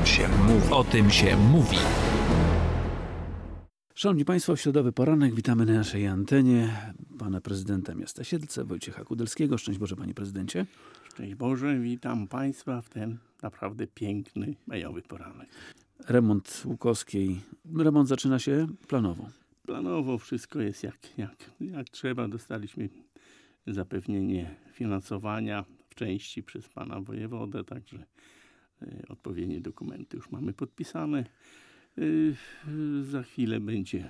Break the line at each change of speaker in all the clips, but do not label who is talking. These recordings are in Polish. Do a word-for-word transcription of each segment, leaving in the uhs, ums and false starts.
tym się mówi. O tym się mówi.
Szanowni Państwo, w środowy poranek witamy na naszej antenie pana prezydenta miasta Siedlce, Wojciecha Kudelskiego. Szczęść Boże, panie prezydencie.
Szczęść Boże, witam Państwa w ten naprawdę piękny majowy poranek.
Remont Łukowskiej. Remont zaczyna się planowo.
Planowo wszystko jest jak, jak, jak trzeba. Dostaliśmy zapewnienie finansowania w części przez pana wojewodę, także y, odpowiednie dokumenty już mamy podpisane. Y, y, za chwilę będzie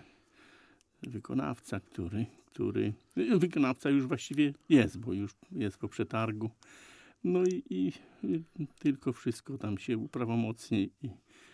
wykonawca, który, który y, wykonawca już właściwie jest, bo już jest po przetargu. No i, i, i tylko wszystko tam się uprawomocni i,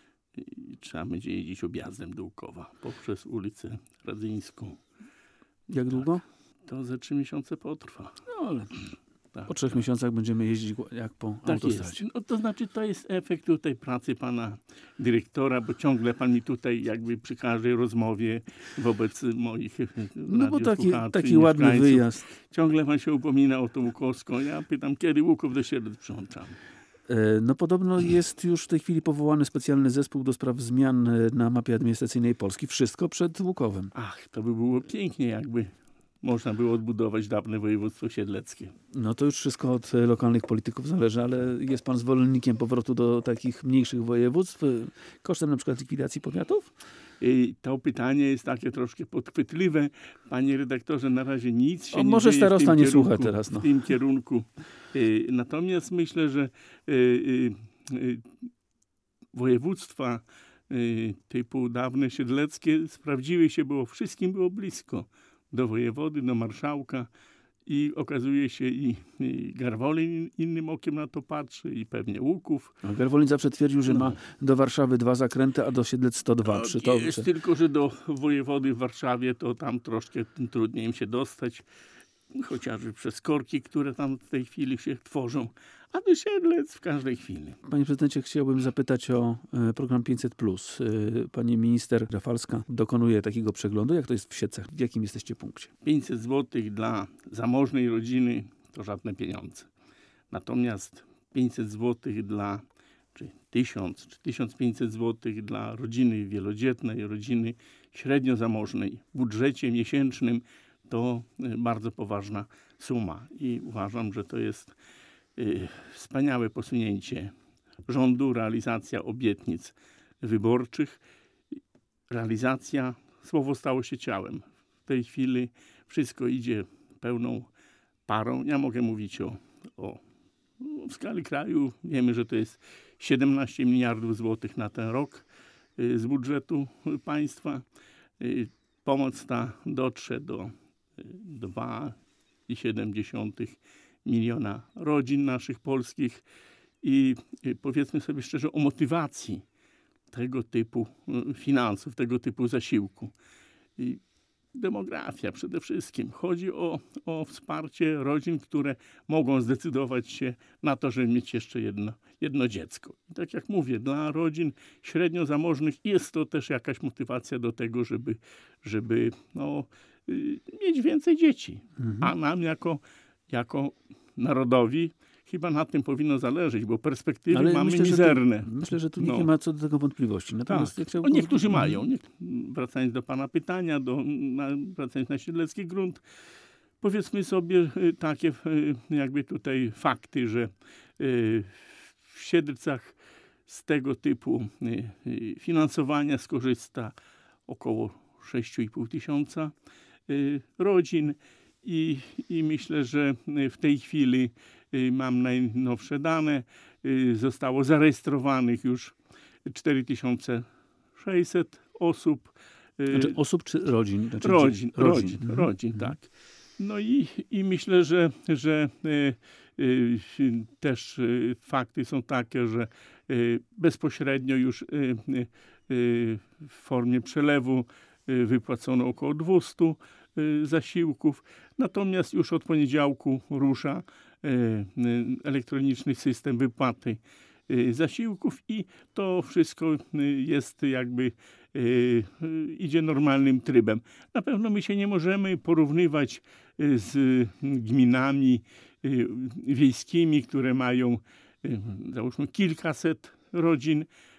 i trzeba będzie jeździć objazdem do Łukowa poprzez ulicę Radzyńską.
Jak
tak,
długo?
To ze trzy miesiące potrwa.
No ale
tak,
po trzech
tak.
miesiącach będziemy jeździć jak po
Tak
autostradzie.
jest. No, to znaczy to jest efekt tutaj pracy pana dyrektora, bo ciągle pan mi tutaj jakby przy każdej rozmowie wobec moich
No bo taki, taki
i
ładny wyjazd.
Ciągle pan się upomina o tą Łukowską. Ja pytam, kiedy Łuków do Siedlec przyłączamy.
No podobno jest już w tej chwili powołany specjalny zespół do spraw zmian na mapie administracyjnej Polski. Wszystko przed Łukowem.
Ach, to by było pięknie, jakby można było odbudować dawne województwo siedleckie.
No to już wszystko od lokalnych polityków zależy, ale jest pan zwolennikiem powrotu do takich mniejszych województw kosztem na przykład likwidacji powiatów?
I to pytanie jest takie troszkę podchwytliwe. Panie redaktorze, na razie nic się
o,
nie
może
dzieje
starosta nie
kierunku,
słucha teraz. No.
W tym kierunku. Natomiast myślę, że y, y, y, województwa y, typu dawne siedleckie sprawdziły się, bo wszystkim było blisko. Do wojewody, do marszałka i okazuje się i, i Garwolin innym okiem na to patrzy i pewnie Łuków.
A Garwolin zawsze twierdził, że
no.
ma do Warszawy dwa zakręty, a do Siedlec sto dwa.
No,
przy to,
jest
przy...
tylko, że do wojewody w Warszawie to tam troszkę trudniej im się dostać, chociażby przez korki, które tam w tej chwili się tworzą, a do Siedlec w każdej chwili.
Panie prezydencie, chciałbym zapytać o e, program pięćset plus. E, pani minister Rafalska dokonuje takiego przeglądu. Jak to jest w Siedlcach? W jakim jesteście punkcie?
pięćset złotych dla zamożnej rodziny to żadne pieniądze. Natomiast pięćset złotych dla, czy tysiąc, czy tysiąc pięćset złotych dla rodziny wielodzietnej, rodziny średnio zamożnej w budżecie miesięcznym to bardzo poważna suma. I uważam, że to jest y, wspaniałe posunięcie rządu, realizacja obietnic wyborczych. Realizacja, słowo stało się ciałem. W tej chwili wszystko idzie pełną parą. Ja mogę mówić o, o w skali kraju. Wiemy, że to jest siedemnaście miliardów złotych na ten rok y, z budżetu państwa. Y, pomoc ta dotrze do dwa i siedem dziesiątych miliona rodzin naszych polskich i powiedzmy sobie szczerze o motywacji tego typu finansów, tego typu zasiłku. I demografia przede wszystkim. Chodzi o, o wsparcie rodzin, które mogą zdecydować się na to, żeby mieć jeszcze jedno, jedno dziecko. I tak jak mówię, dla rodzin średnio zamożnych jest to też jakaś motywacja do tego, żeby, żeby no, mieć więcej dzieci. Mhm. A nam jako, jako narodowi chyba na tym powinno zależeć, bo perspektywy Ale mamy myślę, mizerne.
Tu, myślę, że tu nikt no. nie ma co do tego wątpliwości. Natomiast
tak.
ja chciałbym...
o, niektórzy mhm. mają. Nie, wracając do pana pytania, do, na, wracając na siedlecki grunt, powiedzmy sobie takie jakby tutaj fakty, że w Siedlcach z tego typu finansowania skorzysta około sześć i pół tysiąca rodzin i, i myślę, że w tej chwili mam najnowsze dane, zostało zarejestrowanych już cztery tysiące sześćset osób.
Znaczy osób czy rodzin? Znaczy
rodzin,
rodzin,
rodzin, mhm. rodzin tak. No i, i myślę, że, że y, y, też y, fakty są takie, że y, bezpośrednio już y, y, w formie przelewu y, wypłacono około dwieście y, zasiłków. Natomiast już od poniedziałku rusza y, y, elektroniczny system wypłaty y, zasiłków i to wszystko y, jest jakby y, y, idzie normalnym trybem. Na pewno my się nie możemy porównywać y, z gminami y, wiejskimi, które mają y, załóżmy kilkaset rodzin.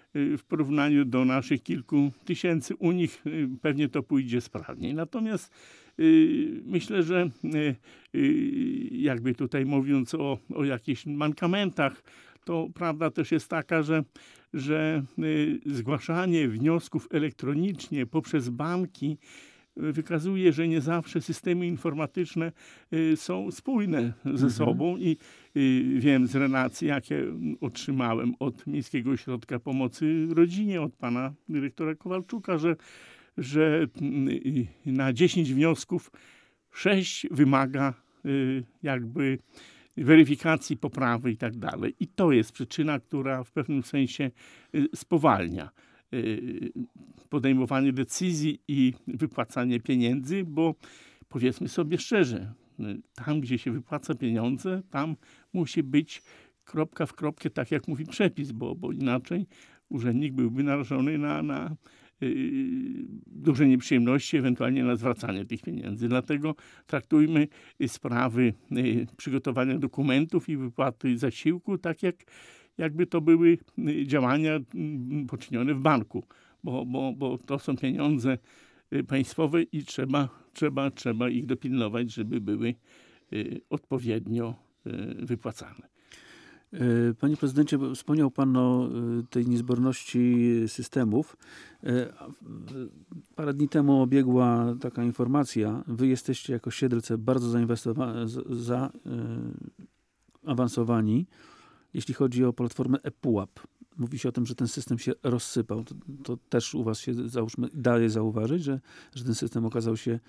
y, w porównaniu do naszych kilku tysięcy, u nich y, pewnie to pójdzie sprawniej. Natomiast y, myślę, że y, y, jakby tutaj mówiąc o, o jakichś mankamentach, to prawda też jest taka, że, że y, zgłaszanie wniosków elektronicznie poprzez banki wykazuje, że nie zawsze systemy informatyczne y, są spójne ze
Mhm.
sobą i y, wiem z relacji, jakie otrzymałem od Miejskiego Ośrodka Pomocy Rodzinie, od pana dyrektora Kowalczuka, że, że y, na dziesięć wniosków sześć wymaga y, jakby weryfikacji, poprawy i tak dalej. I to jest przyczyna, która w pewnym sensie y, spowalnia y, podejmowanie decyzji i wypłacanie pieniędzy, bo powiedzmy sobie szczerze, y, tam gdzie się wypłaca pieniądze, tam musi być kropka w kropkę, tak jak mówi przepis, bo, bo inaczej urzędnik byłby narażony na, na Yy, duże nieprzyjemności, ewentualnie na zwracanie tych pieniędzy. Dlatego traktujmy y, sprawy y, przygotowania dokumentów i wypłaty zasiłku tak, jak, jakby to były y, działania y, poczynione w banku, bo, bo, bo to są pieniądze y, państwowe i trzeba, trzeba, trzeba ich dopilnować, żeby były y, odpowiednio y, wypłacane.
Panie prezydencie, wspomniał pan o tej niezborności systemów. Parę dni temu obiegła taka informacja. Wy jesteście jako Siedlce bardzo zaawansowani, jeśli chodzi o platformę ePUAP. Mówi się o tym, że ten system się rozsypał. To, to też u was się, załóżmy, daje zauważyć, że, że ten system okazał się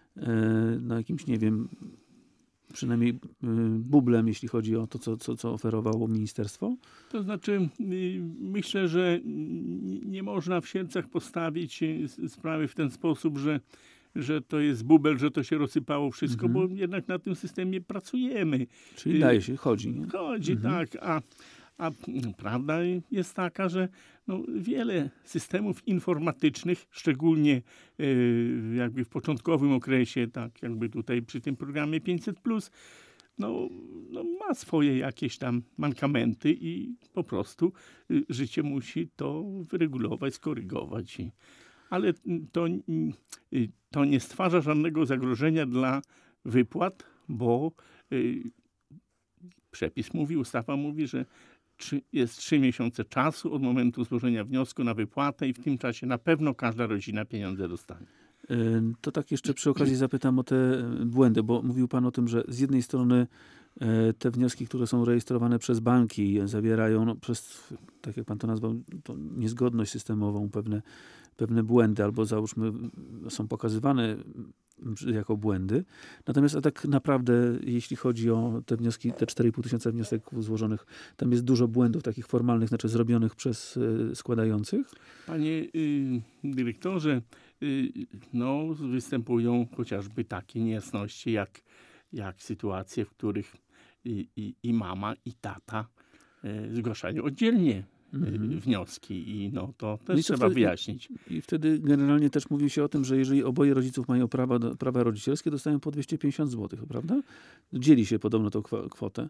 na jakimś, nie wiem, przynajmniej y, bublem, jeśli chodzi o to, co, co, co oferowało ministerstwo?
To znaczy, y, myślę, że nie można w Siedlcach postawić y, sprawy w ten sposób, że, że to jest bubel, że to się rozsypało wszystko,
Mhm.
bo jednak na tym systemie pracujemy.
Czyli daje się, chodzi. Nie?
Chodzi,
Mhm.
tak. A, a prawda jest taka, że no, wiele systemów informatycznych, szczególnie y, jakby w początkowym okresie, tak jakby tutaj przy tym programie pięćset plus, no, no ma swoje jakieś tam mankamenty i po prostu y, życie musi to wyregulować, skorygować. I, ale to, y, to nie stwarza żadnego zagrożenia dla wypłat, bo y, przepis mówi, ustawa mówi, że trzy, jest trzy miesiące czasu od momentu złożenia wniosku na wypłatę i w tym czasie na pewno każda rodzina pieniądze dostanie.
Y, To tak jeszcze przy okazji zapytam o te błędy, bo mówił pan o tym, że z jednej strony y, te wnioski, które są rejestrowane przez banki, zawierają no, przez, tak jak pan to nazwał, to niezgodność systemową, pewne, pewne błędy, albo załóżmy są pokazywane jako błędy. Natomiast a tak naprawdę, jeśli chodzi o te wnioski, te cztery i pół tysiąca wniosków złożonych, tam jest dużo błędów takich formalnych, znaczy zrobionych przez y, składających.
Panie y, dyrektorze, y, no, występują chociażby takie niejasności, jak, jak sytuacje, w których i, i, i mama, i tata y, zgłaszają oddzielnie y,
Mhm.
wnioski i no, to też
No i co
trzeba
wtedy-
wyjaśnić.
I wtedy generalnie też mówi się o tym, że jeżeli oboje rodziców mają prawa, do, prawa rodzicielskie, dostają po dwieście pięćdziesiąt złotych, prawda? Dzieli się podobno tą kwa- kwotę.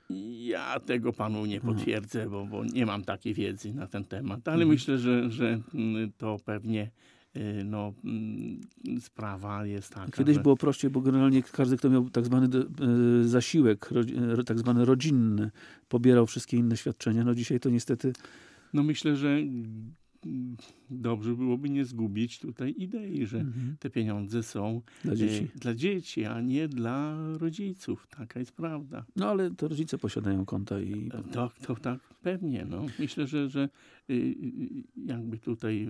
Ja tego panu nie potwierdzę, bo, bo nie mam takiej wiedzy na ten temat, ale
Mhm.
myślę, że, że mm, to pewnie y, no, mm, sprawa jest taka,
Kiedyś
że...
było prościej, bo generalnie każdy, kto miał tak zwany e, zasiłek, rodzi- e, tak zwany rodzinny, pobierał wszystkie inne świadczenia. No dzisiaj to niestety...
No myślę, że mm, dobrze byłoby nie zgubić tutaj idei, że
Mhm.
te pieniądze są
Dla dzieci.
e, dla dzieci, a nie dla rodziców. Taka jest prawda.
No ale to rodzice posiadają konta i...
E, To, to tak pewnie. No. Myślę, że, że y, y, jakby tutaj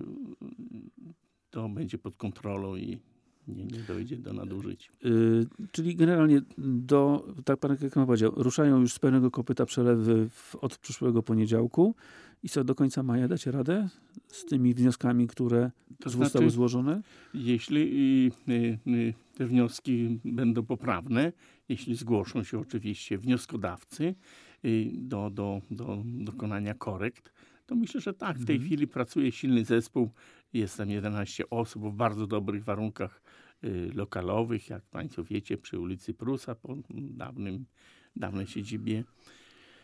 y, to będzie pod kontrolą i nie, nie dojdzie do nadużyć.
Y, czyli generalnie do, tak pan jak pan powiedział, ruszają już z pełnego kopyta przelewy w, od przyszłego poniedziałku. I co, do końca maja dacie radę z tymi wnioskami, które
To
zostały
znaczy,
złożone?
jeśli y, y, y, te wnioski będą poprawne, jeśli zgłoszą się oczywiście wnioskodawcy y, do, do, do dokonania korekt, to myślę, że tak. W tej
Mhm.
chwili pracuje silny zespół. Jest tam jedenaście osób w bardzo dobrych warunkach y, lokalowych, jak państwo wiecie, przy ulicy Prusa, po dawnym, dawnej siedzibie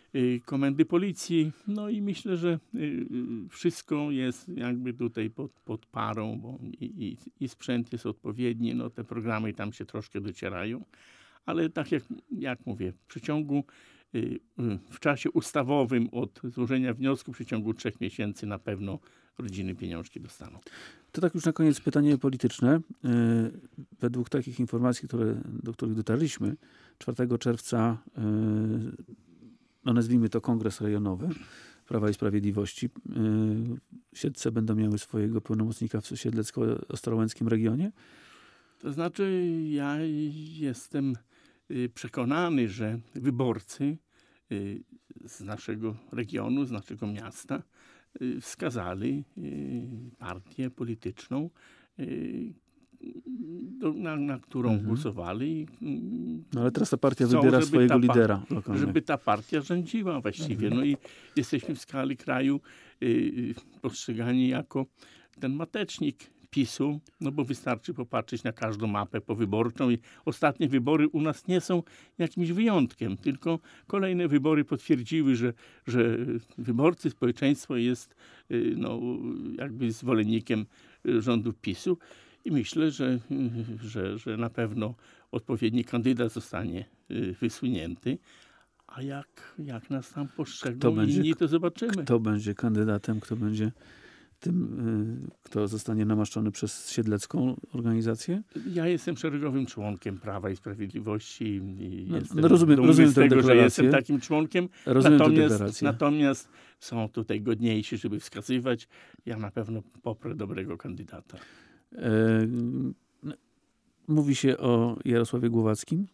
y, komendy policji. No i myślę, że y, y, wszystko jest jakby tutaj pod, pod parą, bo i, i, i sprzęt jest odpowiedni, no te programy tam się troszkę docierają, ale tak jak, jak mówię, w przeciągu y, y, w czasie ustawowym od złożenia wniosku, w przeciągu trzech miesięcy na pewno rodziny pieniążki dostaną.
To tak już na koniec pytanie polityczne. Yy, według takich informacji, które, do których dotarliśmy, czwartego czerwca, yy, no nazwijmy to kongres rejonowy Prawa i Sprawiedliwości. Yy, Siedlce będą miały swojego pełnomocnika w siedlecko-ostrołęckim regionie.
To znaczy, ja jestem y, przekonany, że wyborcy y, z naszego regionu, z naszego miasta y, wskazali y, partię polityczną, y, do, na, na którą
Mhm.
głosowali.
No ale teraz ta partia
Chcą,
wybiera
żeby
swojego
ta pa-
lidera lokalnego.
Żeby ta partia rządziła właściwie. No i jesteśmy w skali kraju y, y, postrzegani jako ten matecznik PiSu, no bo wystarczy popatrzeć na każdą mapę powyborczą i ostatnie wybory u nas nie są jakimś wyjątkiem, tylko kolejne wybory potwierdziły, że, że wyborcy, społeczeństwo jest y, no, jakby zwolennikiem y, rządów PiSu i myślę, że, y, że, że na pewno odpowiedni kandydat zostanie y, wysunięty, a jak, jak nas tam postrzegą
Kto będzie-
inni, to zobaczymy.
Kto będzie kandydatem, kto będzie tym, yy, kto zostanie namaszczony przez siedlecką organizację?
Ja jestem szeregowym członkiem Prawa i Sprawiedliwości i
No,
jestem
no rozumiem-
dumny
rozumiem
z
tę
tego, że
deklarację.
jestem takim członkiem.
Rozumiem tę
Natomiast,
deklarację.
natomiast są tutaj godniejsi, żeby wskazywać. Ja na pewno poprę dobrego kandydata.
Yy, no, mówi się o Jarosławie Głowackim.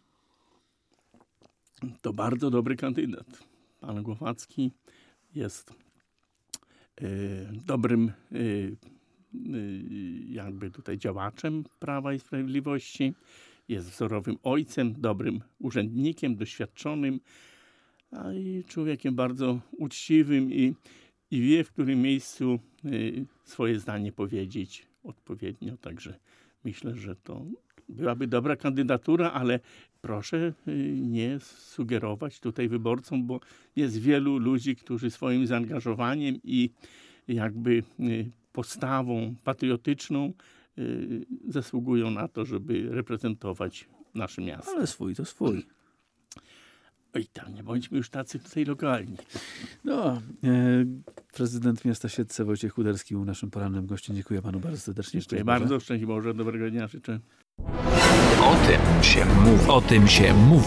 To bardzo dobry kandydat. Pan Głowacki jest e, dobrym e, e, jakby tutaj działaczem Prawa i Sprawiedliwości. Jest wzorowym ojcem, dobrym urzędnikiem, doświadczonym, a i człowiekiem bardzo uczciwym i, i wie, w którym miejscu y, swoje zdanie powiedzieć odpowiednio. Także myślę, że to byłaby dobra kandydatura, ale proszę y, nie sugerować tutaj wyborcom, bo jest wielu ludzi, którzy swoim zaangażowaniem i jakby y, postawą patriotyczną y, zasługują na to, żeby reprezentować nasze miasto.
Ale swój to swój.
Oj tam, nie bądźmy już tacy tutaj lokalni.
No, e, prezydent miasta Siedlce Wojciech Chuderski był naszym porannym gościem. Dziękuję panu bardzo serdecznie.
Dziękuję
Szczęść Boże.
bardzo, szczęść Boże, dobrego dnia życzę.
O tym się mówi. O tym się mówi.